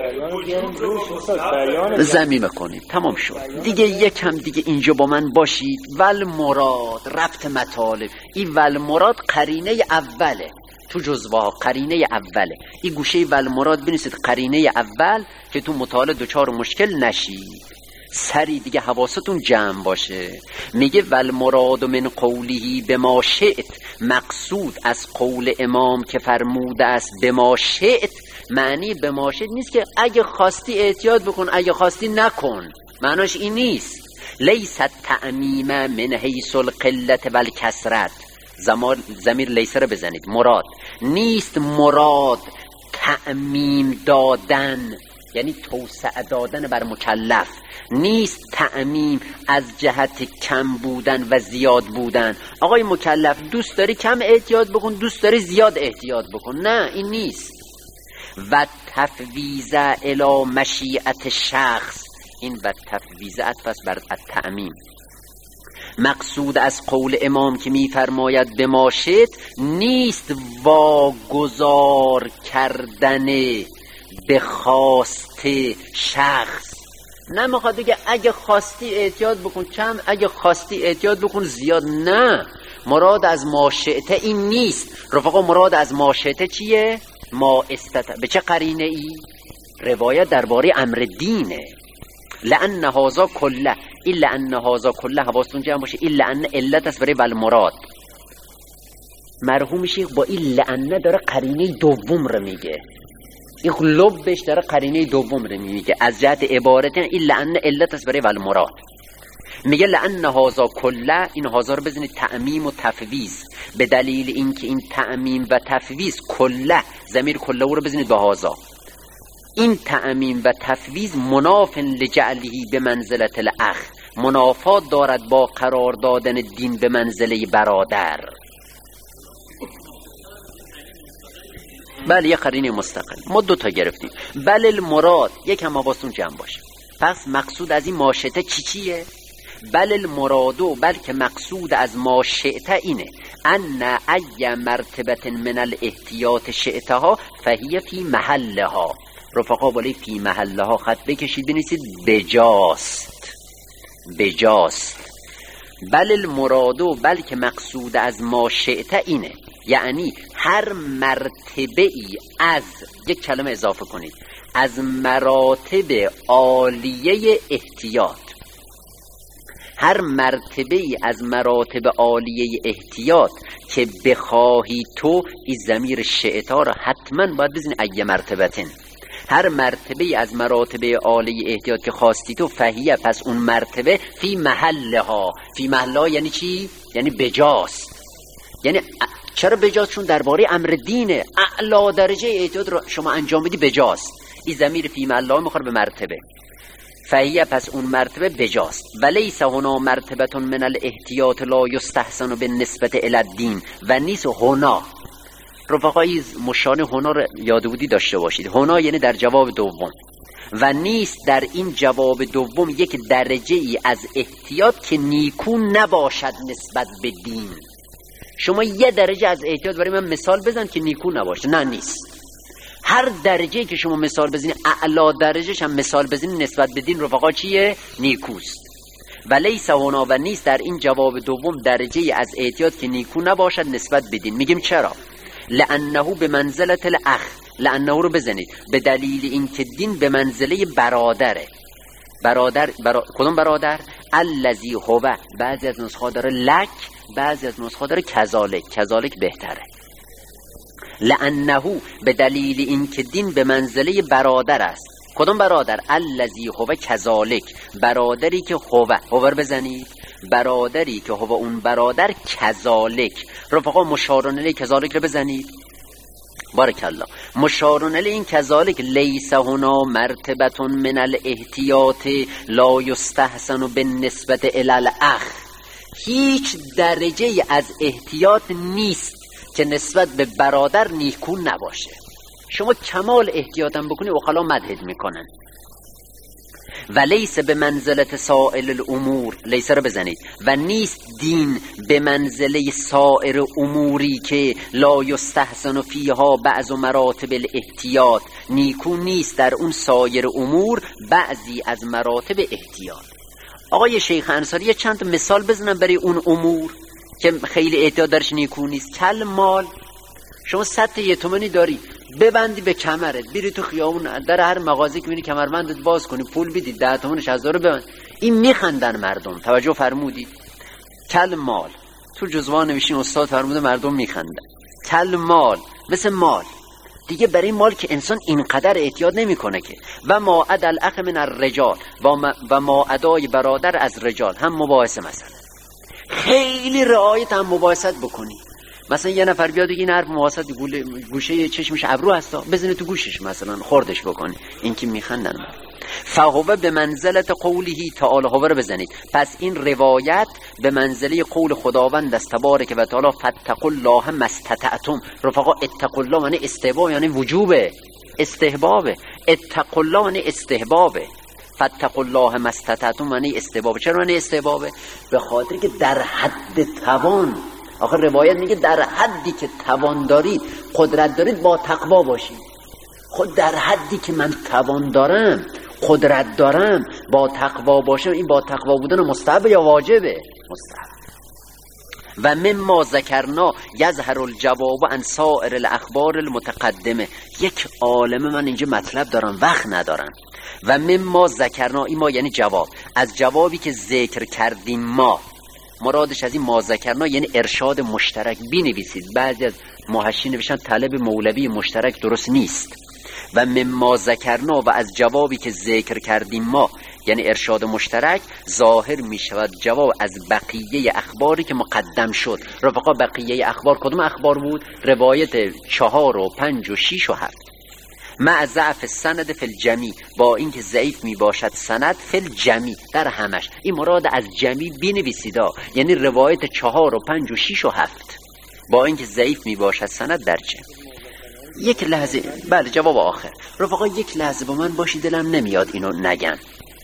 [SPEAKER 2] زمیمه کنید. تمام شد دیگه. یکم دیگه اینجا با من باشید. ول مراد ربط مطالب، این ول مراد قرینه اوله تو جزوه ها، قرینه اوله. این گوشه ول مراد بنویسید قرینه اول که تو مطالعه دوچار مشکل نشید. سری دیگه حواستون جمع باشه. میگه ول مراد من قوله بما شئت، مقصود از قول امام که فرموده است بما شئت، معنی بما شئت نیست که اگه خواستی احتیاط بکن اگه خواستی نکن، معناش این نیست. لیس التعمیم من حیث القلت والکثرت، ضمیر لیس رو بزنید. مراد نیست، مراد تعمیم دادن یعنی توسعه دادن بر مکلف، نیست تعمیم از جهت کم بودن و زیاد بودن. آقای مکلف دوست داری کم احتیاط بکن، دوست داری زیاد احتیاط بکن، نه این نیست. و تفویض الی مشیئت شخص، این و تفویض پس بر تعمیم. مقصود از قول امام که میفرماید به ما شئت نیست واگذار کردن به خواست شخص. نمیخواد دیگه اگه خواستی احتیاط بکن کم، اگه خواستی احتیاط بکن زیاد، نه. مراد از ما شئت این نیست رفقا. مراد از ما شئت چیه؟ ما استطاع. به چه قرینه ای؟ روایت درباره امر دینه. لأن هذا کله، این لأن هذا کله حواستون جمع باشه. این لأن علت است برای ول مراد. مرحوم شیخ با این لأن داره قرینه دوم رو میگه، این لبش داره قرینه دوم رو میگه از جهت عبارت. این لأن علت است برای ول مراد. میگه لأن هذا کله، این هذا رو بزنید تعمیم و تفویض، به دلیل اینکه این تعمیم و تفویض کله، ضمیر کله رو بزنید به هذا. این تعمیم و تفویض مناف لجعله به منزلت الاخ، منافات دارد با قرار دادن دین به منزله برادر. بله یه قرینه مستقل. ما دو تا گرفتیم. بله المراد، یک هم حواستون جمع باشه. پس مقصود از این ماشته چی چیه؟ بله المرادو، بلکه مقصود از ماشته اینه ان ای مرتبت من الاحتیاط شئتها فهی فی محلها. رفقا بالای فی محلها خط بکشید بنویسید بجاست، بجاست. بل المرادو، بلکه مقصود از ما شئت اینه، یعنی هر مرتبه ای از، یک کلمه اضافه کنید، از مراتب عالیه احتیاط، هر مرتبه ای از مراتب عالیه احتیاط که بخواهی تو، این ضمیر شئتا را حتما باید بزنی ای مرتبتن، هر مرتبه ای از مراتب عالیه احتیاط که خواستی تو، فهیه پس اون مرتبه فی محلها. فی محلها یعنی چی؟ یعنی بجاست. یعنی چرا بجاست؟ چون درباره امر دینه، اعلی درجه احتیاط رو شما انجام بدی بجاست. این ضمیر فی محلها میخوره به مرتبه، فهیه پس اون مرتبه بجاست. ولیس هنا مرتبه من الاحتیاط لا یستحسن بالنسبه الی الدین، و نیست هنا. رفقای مشان هنا رو یاد بودی داشته باشید. هنا یعنی در جواب دوم، و نیست در این جواب دوم یک درجه ای از احتیاط که نیکو نباشد نسبت به دین. شما یه درجه از احتیاط برای من مثال بزن که نیکو نباشه، نه نیست. هر درجه که شما مثال بزنید، اعلی درجهش هم مثال بزنید نسبت به دین، رفقا چیه؟ نیکوست. ولیس هنا، و نیست در این جواب دوم درجه ای از احتیاط که نیکو نباشد نسبت به دین. میگیم چرا؟ لانه به منزلت الاخ، لانه رو بزنید به دلیل اینکه دین به منزله برادره. برادر برا... کدوم برادر؟ الذی هو، بعضی از نسخه داره لک، بعضی از نسخه داره کذالک، کذالک بهتره. لانه به دلیل اینکه دین به منزله برادر است. کدوم برادر؟ الذی هو کذالک، برادری که هو، هو رو بزنید، برادری که هو اون برادر کذالک. رفقا مشارون الی کذالک رو بزنید. بارک الله. مشارون الی این کذالک لیس هنا مرتبه من الاحتیاط لا یستحسن بالنسبه الی الاخ، هیچ درجه از احتیاط نیست که نسبت به برادر نیکو نباشه. شما کمال احتیاطم بکنی اخلا مدحت میکنن. و لیس به منزلت سائر الامور، لیس رو بزنید، و نیست دین به منزله سائر اموری که لا یستحسن فیها بعض مراتب الاحتیاط، نیکو نیست در اون سایر امور بعضی از مراتب احتیاط. آقای شیخ انصاری چند مثال بزنم برای اون امور که خیلی احتیاط درش نیکو نیست. کل مال، شما صد یه تومنی داری ببندی به کمرت، بری تو خیابون در هر مغازه که ببینی کمربندت باز کنی پول بدی، ده تومنش از داره ببند، این میخندن مردم. توجه فرمودید؟ کل مال تو جزوان نوشین استاد فرموده مردم میخندن. کل مال مثل مال دیگه، برای مال که انسان اینقدر احتیاط نمیکنه که. و ما عد الاخ من الرجال، و ما عدای برادر از رجال، هم مباحثه مثلا خیلی رعایت هم مباحثت بکنی. مثلا یه نفر بیاد این حرف مباحثت گوشه چشمش ابرو هستا بزنه تو گوشش مثلا خوردش بکنی، این که میخندن. فهو به منزلت قوله تعالی، هو رو بزنید. پس این روایت به منزله قول خداوند است تبارک و تعالی فاتقوا الله ما استطعتم. رفقا اتقوا الله یعنی استحباب، یعنی وجوبه، استحبابه. اتقوا الله یعنی استحبابه، فاتقوا الله ما استطعتم یعنی استحبابه. چرا یعنی استحبابه؟ به خاطر که در حد توان، آخه روایت میگه در حدی که توان دارید، قدرت دارید، با تقوا باشید. خود در حدی که من توان دارم، قدرت دارم، با تقوا باشم. این با تقوا بودن مستحب یا واجبه؟ مستحب. و مما ذکرنا یظهر الجواب عن سائر الاخبار المتقدمه. یک عالمه، من اینجا مطلب دارم وقت ندارم. و مما ذکرنا، این ما یعنی جواب، از جوابی که ذکر کردیم ما، مرادش از این ما ذکرنا یعنی ارشاد مشترک. بنویسید، بعضی از محشی نوشتن طلب مولوی مشترک، درست نیست. و مما ذکرنا، و از جوابی که ذکر کردیم ما یعنی ارشاد مشترک، ظاهر می شود جواب از بقیه اخباری که مقدم شد. رفقا بقیه اخبار کدوم اخبار بود؟ روایت چهار و پنج و شیش و هفت. مع ضعف سند فی الجمی، با اینکه ضعیف می باشد سند فی الجمی، در همش. این مراد از جمی بنویسیدا، یعنی روایت چهار و پنج و شیش و هفت، با اینکه ضعیف می باشد سند در جمی. یک لحظه، بله جواب آخر. رفقا یک لحظه با من باشی، دلم نمیاد اینو نگم.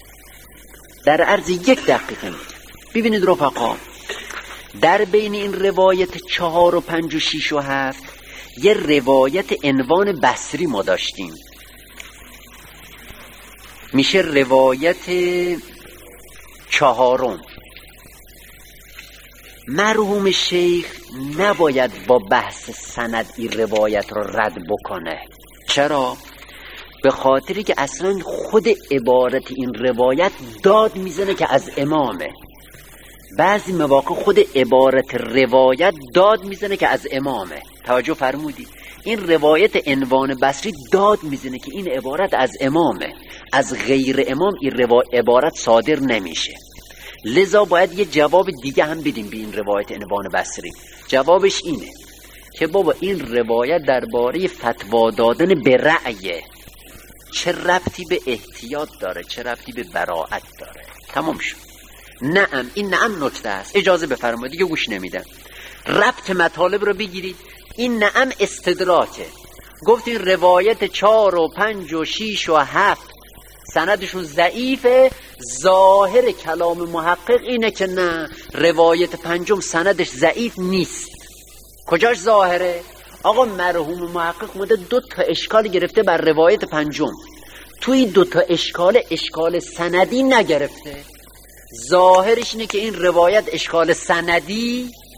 [SPEAKER 2] در عرض یک دقیقه میگم. ببینید رفقا، در بین این روایت چهار و پنج و شیش و هفت یه روایت عنوان بصری ما داشتیم، میشه روایت چهارم. مرحوم شیخ نباید با بحث سند این روایت رو رد بکنه. چرا؟ به خاطری که اصلا خود عبارت این روایت داد میزنه که از امامه. بعضی مواقع خود عبارت روایت داد میزنه که از امامه. توجه فرمودی؟ این روایت عنوان بصری داد میزنه که این عبارت از امامه، از غیر امام این عبارت صادر نمیشه. لذا باید یه جواب دیگه هم بدیم به این روایت عنوان بصری. جوابش اینه که بابا این روایت درباره فتوا دادن به رأیه، چه ربطی به احتیاط داره، چه ربطی به براعت داره. تمام شد. نعم، این نعم نکته است، اجازه بفرمایید دیگه گوش نمیدم. ربط مطالب رو بگیرید. این نعم استدراکه. گفتین روایت چهار و پنج و شیش و هفت سندشون ضعیفه، ظاهر کلام محقق اینه که نه، روایت پنجم سندش ضعیف نیست. کجاش ظاهره؟ آقا مرحوم محقق مده دو تا اشکال گرفته بر روایت پنجم، توی دو تا اشکال اشکال سندی نگرفته. ظاهرش اینه که این روایت اشکال سندی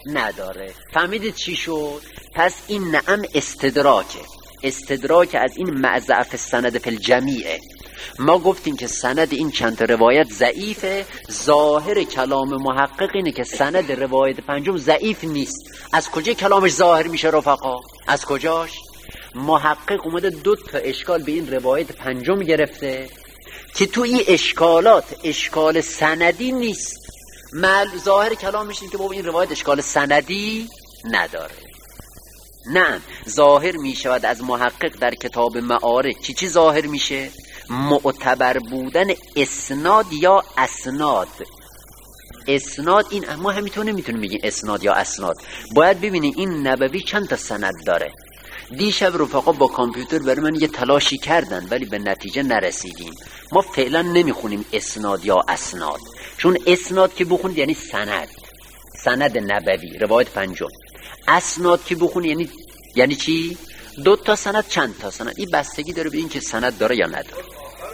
[SPEAKER 2] نداره. فهمیدید چی شد؟ پس این نعم استدراکه، استدراک از این معضعف سند فی الجمیعه. ما گفتیم که سند این چند روایت ضعیفه، ظاهر کلام محقق اینه که سند روایت پنجم ضعیف نیست. از کجا کلامش ظاهر میشه رفقا؟ از کجاش؟ محقق اومده دو تا اشکال به این روایت پنجم گرفته که تو این اشکالات اشکال سندی نیست. مل ظاهر کلامش اینه که بابا این روایت اشکال سندی نداره. نه، ظاهر می شود از محقق در کتاب معارج چی چی ظاهر میشه؟ معتبر بودن اسناد یا اسناد. اسناد این ما همینطور نمیتونیم بگیم اسناد یا اسناد، باید ببینیم این نبوی چند تا سند داره. دیشب رفقا با کامپیوتر برای من یه تلاشی کردن ولی به نتیجه نرسیدیم. ما فعلا نمیخونیم اسناد یا اسناد، چون اسناد که بخونید یعنی سند، سند نبوی روایت پنجم. اسناد که بخونید یعنی یعنی چی؟ دو تا سند، چند تا سند. این بستگی داره به این که سند داره یا نداره.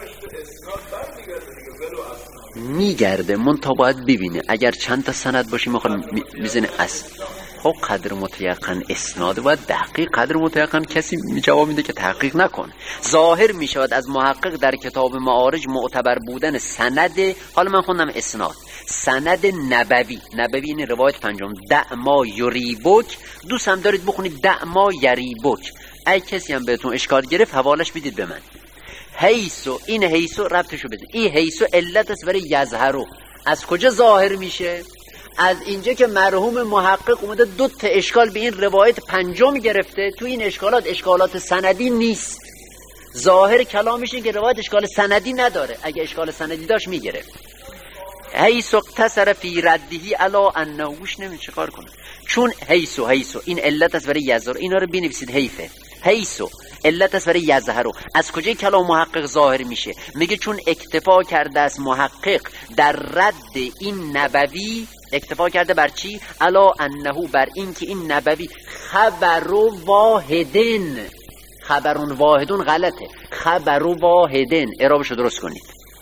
[SPEAKER 2] میگرده من تا باید ببینه اگر چند تا سند باشه میخواد میزنه اصل. خب قدر متیقن اسناد باید دقیق، قدر متیقن کسی جواب میده که تحقیق نکن. ظاهر میشود از محقق در کتاب معارج معتبر بودن سند، حالا من خوندم اسناد، سند نبوی. نبوی این روایت پنجم، دع ما یریبک. دوست هم دارید بخونید دع ما یریبک. ای کسی هم بهتون اشکال گرفت حوالش بدید به من. حیثو، این حیثو ربطشو بده. این حیثو علت است برای یظهرو. از کجا ظاهر میشه؟ از اینجا که مرحوم محقق اومده دو تا اشکال به این روایت پنجم گرفته. تو این اشکالات اشکالات سندی نیست. ظاهر کلامش این که روایت اشکال سندی نداره. اگه اشکال سندی داشت میگرفت. حیث اقتصر فی ردهی علا انه، گوش نمید چه کار کنه. چون حیثو حیثو این علت است برای یظهر، اینا رو بنویسید. حیفه حیثو علت است برای یظهر. از کجای کلام محقق ظاهر میشه؟ میگه چون اکتفا کرده است محقق در رد این نبوی. اکتفا کرده بر چی؟ علا انه، بر این که این نبوی خبر واحدن. خبرون واحدون غلطه، خبر واحدن. اعرابشو درست کنید.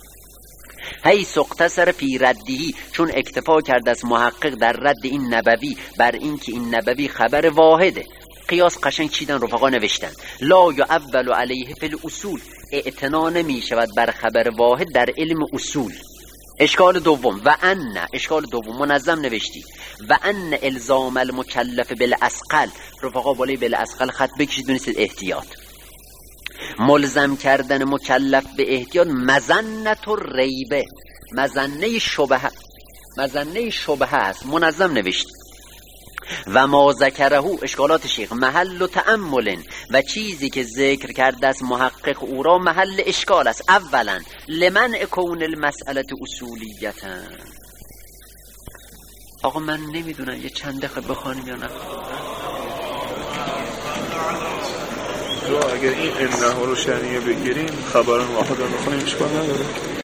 [SPEAKER 2] حیث اقتصر فی ردهی، چون اکتفا کرده است محقق در رد این نبوی بر این که این نبوی خبر واحده. قیاس قشنگ چیدن رفقا نوشتن. لا یعول علیه فی الاصول، اعتنا نمی شود بر خبر واحد در علم اصول. اشکال دوم و ان، اشکال دوم منظم نوشتی. و ان الزام المکلف بالاسقل. رفقا بالای بالاسقل خط بکشید دونستید احتیاط. ملزم کردن مکلف به احتیاط مظنه و ریبه، مظنه شبهه، مظنه شبهه است. منظم نوشت. و ما ذکره، اشکالات شیخ، محل و تأمل، و چیزی که ذکر کرده است محقق او را محل اشکال است. اولا لمن کون المسئله اصولیتا. آقا من نمیدونم یه چند دقیقه بخوانیم یا نه.
[SPEAKER 4] اگر این انه رو شرعیه بگیریم خبران واحد رو بخونیم اشکال نداره.